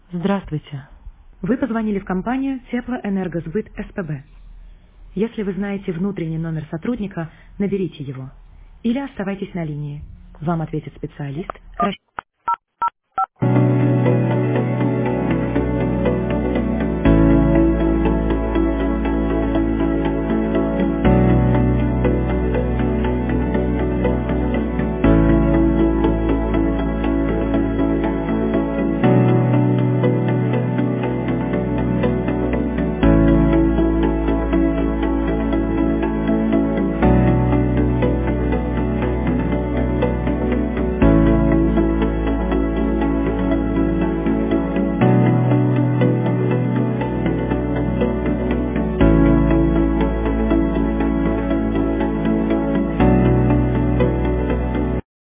Здравствуйте. Вы позвонили в компанию Теплоэнергосбыт СПБ. Если вы знаете внутренний номер сотрудника, наберите его. Или оставайтесь на линии. Вам ответит специалист.